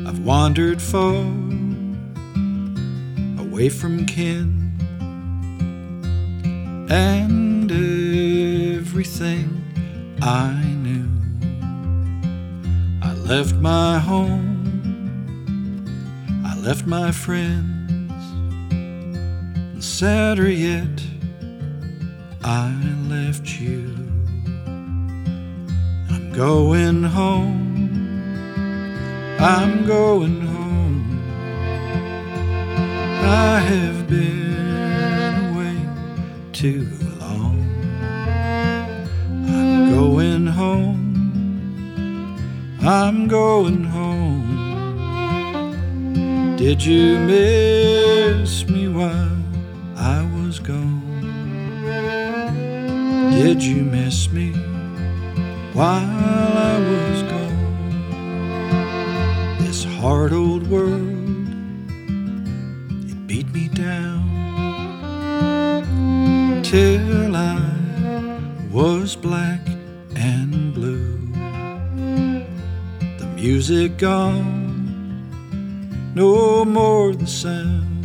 I've wandered far away from kin and everything I knew. I left my home, I left my friends, and sadder yet, I left you. I'm going home, I'm going home. I have been away too long. I'm going home, I'm going home. Did you miss me while I was gone? Did you miss me while I was gone? This hard old world, it beat me down till I was black and blue. The music gone, no more the sound,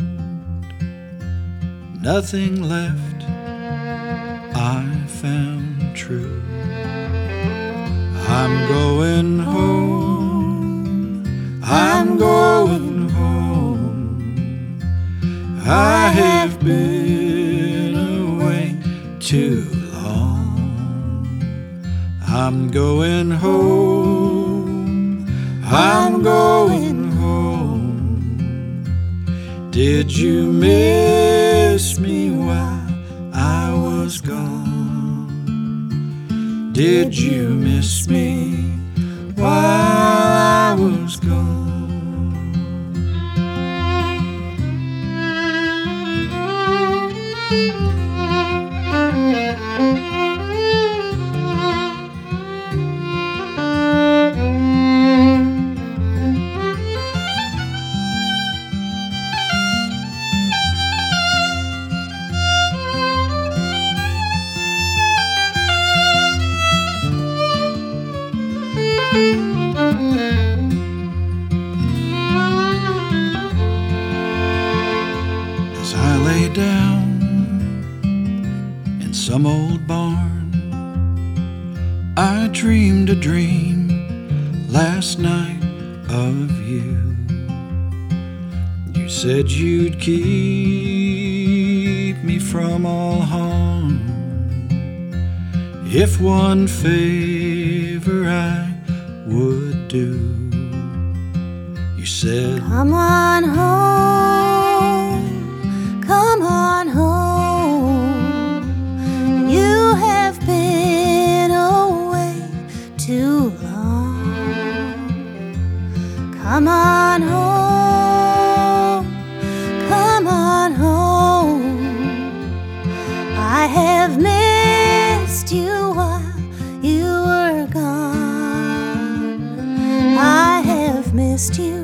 nothing left I found true. I'm going home, I'm going home. I have been away too long. I'm going home, I'm going home. Did you miss me while I was gone? Did you miss me while I was gone? As I lay down in some old barn, I dreamed a dream last night of you. You said you'd keep me from all harm if one favor I would do. You said, come on home, come on home. You have been away too long. Come on home, come on home. I have missed you while you were gone. I have missed you